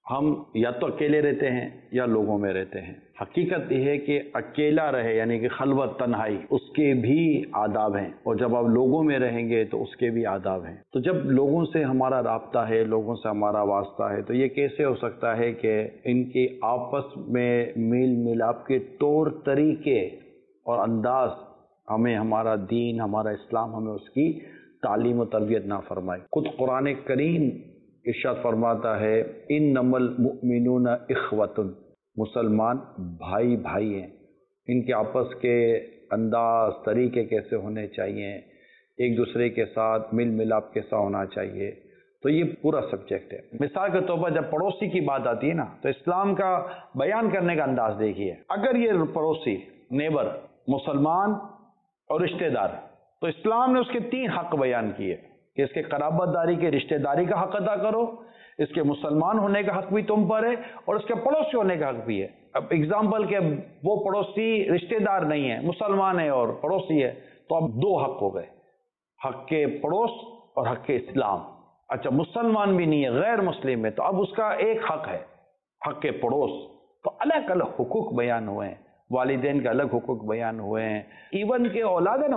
ہم یا تو اکیلے رہتے ہیں یا لوگوں میں رہتے ہیں۔ حقیقت یہ ہے کہ اکیلا رہے یعنی کہ خلوت تنہائی، اس کے بھی آداب ہیں، اور جب آپ لوگوں میں رہیں گے تو اس کے بھی آداب ہیں۔ تو جب لوگوں سے ہمارا رابطہ ہے، لوگوں سے ہمارا واسطہ ہے، تو یہ کیسے ہو سکتا ہے کہ ان کے آپس میں میل ملاپ کے طور طریقے اور انداز ہمیں ہمارا دین، ہمارا اسلام ہمیں اس کی تعلیم و تربیت نہ فرمائے۔ خود قرآن کریم ارشاد فرماتا ہے انما المؤمنون اخوۃ، مسلمان بھائی بھائی ہیں، ان کے آپس کے انداز طریقے کیسے ہونے چاہیے، ایک دوسرے کے ساتھ مل ملاپ کیسا ہونا چاہیے، تو یہ پورا سبجیکٹ ہے۔ مثال کے طور پر جب پڑوسی کی بات آتی ہے نا، تو اسلام کا بیان کرنے کا انداز دیکھیے۔ اگر یہ پڑوسی نیبر مسلمان اور رشتہ دار، تو اسلام نے اس کے 3 حق بیان کیے کہ اس کے قرابت داری کے رشتہ داری کا حق ادا کرو، اس کے مسلمان ہونے کا حق بھی تم پر ہے، اور اس کے پڑوسی ہونے کا حق بھی ہے۔ اب اگزامپل کہ وہ پڑوسی رشتہ دار نہیں ہے، مسلمان ہے اور پڑوسی ہے، تو اب 2 حق ہو گئے، حق کے پڑوس اور حق کے اسلام۔ اچھا مسلمان بھی نہیں ہے، غیر مسلم ہے، تو اب اس کا ایک حق ہے، حق کے پڑوس۔ تو الگ الگ حقوق بیان ہوئے ہیں، والدین کے الگ حقوق بیان ہوئے ہیں، ایون کہ اولاد ہے نا،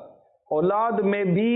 اولاد میں بھی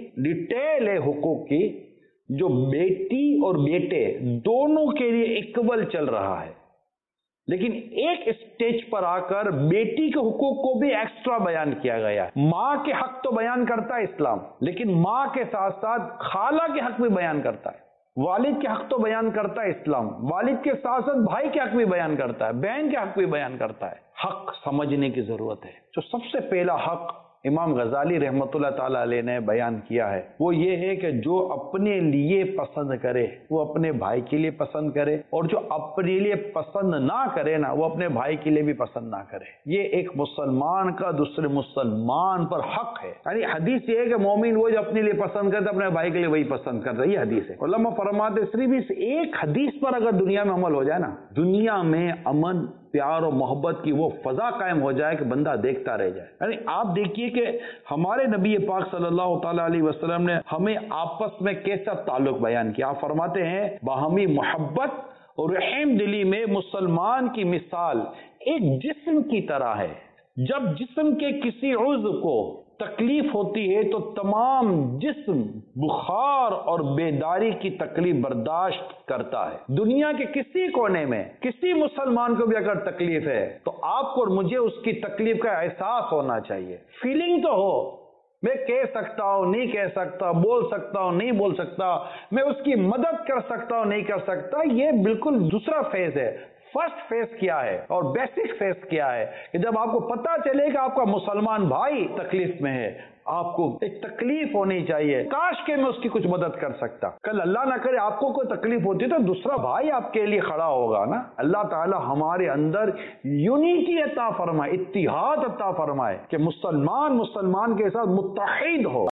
ڈیٹیل ہے حقوق کی، جو بیٹی اور بیٹے دونوں کے لیے ایکول چل رہا ہے، لیکن ایک اسٹیج پر آ کر بیٹی کے حقوق کو بھی ایکسٹرا بیان کیا گیا ہے۔ ماں کے حق تو بیان کرتا ہے اسلام، لیکن ماں کے ساتھ ساتھ خالہ کے حق بھی بیان کرتا ہے، والد کے حق تو بیان کرتا ہے اسلام، والد کے ساتھ ساتھ بھائی کے حق بھی بیان کرتا ہے، بہن کے حق بھی بیان کرتا ہے۔ حق سمجھنے کی ضرورت ہے۔ جو سب سے پہلا حق امام غزالی رحمۃ اللہ تعالی علیہ نے بیان کیا ہے وہ یہ ہے کہ جو اپنے لیے پسند کرے وہ اپنے بھائی کے لیے پسند کرے، اور جو اپنے لیے پسند نہ کرے نا وہ اپنے بھائی کے لیے بھی پسند نہ کرے۔ یہ ایک مسلمان کا دوسرے مسلمان پر حق ہے۔ یعنی حدیث یہ ہے کہ مومن وہ جو اپنے لیے پسند کرتا ہے اپنے بھائی کے لیے وہی پسند کرتا ہے، یہ حدیث ہے۔ علماء فرماتے صرف اس ایک حدیث پر اگر دنیا میں عمل ہو جائے نا، دنیا میں امن، پیار اور محبت کی وہ فضا قائم ہو جائے کہ بندہ دیکھتا رہ جائے۔ یعنی آپ دیکھیے کہ ہمارے نبی پاک صلی اللہ تعالی علیہ وسلم نے ہمیں آپس میں کیسا تعلق بیان کیا۔ آپ فرماتے ہیں باہمی محبت اور رحم دلی میں مسلمان کی مثال ایک جسم کی طرح ہے، جب جسم کے کسی عضو کو تکلیف ہوتی ہے تو تمام جسم بخار اور بیداری کی تکلیف برداشت کرتا ہے۔ دنیا کے کسی کونے میں کسی مسلمان کو بھی اگر تکلیف ہے تو آپ کو اور مجھے اس کی تکلیف کا احساس ہونا چاہیے، فیلنگ تو ہو۔ میں کہہ سکتا ہوں نہیں کہہ سکتا، بول سکتا ہوں نہیں بول سکتا، میں اس کی مدد کر سکتا ہوں نہیں کر سکتا، یہ بالکل دوسرا فیز ہے۔ فرسٹ فیز کیا ہے اور بیسک فیز کیا ہے کہ جب آپ کو پتا چلے کہ آپ کا مسلمان بھائی تکلیف میں ہے، آپ کو ایک تکلیف ہونی چاہیے، کاش کہ میں اس کی کچھ مدد کر سکتا۔ کل اللہ نہ کرے آپ کو کوئی تکلیف ہوتی تو دوسرا بھائی آپ کے لیے کھڑا ہوگا نا۔ اللہ تعالی ہمارے اندر یونیٹی عطا فرمائے، اتحاد عطا فرمائے کہ مسلمان کے ساتھ متحد ہو۔